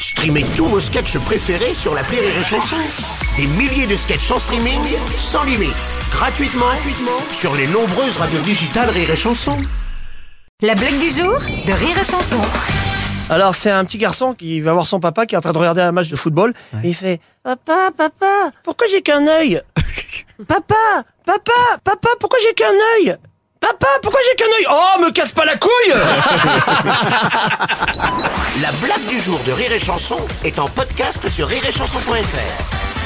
Streamez tous vos sketchs préférés sur l'appli Rire et Chanson. Des milliers de sketchs en streaming, sans limite, gratuitement sur les nombreuses radios digitales Rire et Chanson. La blague du jour de Rire et Chanson. Alors c'est un petit garçon qui va voir son papa qui est en train de regarder un match de football et il fait « Papa, pourquoi j'ai qu'un œil ?»« Papa, pourquoi j'ai qu'un œil ?»« Papa, pourquoi j'ai qu'un œil ?»« Oh, me casse pas la couille !» La blague du jour de Rire et Chanson est en podcast sur rireetchanson.fr.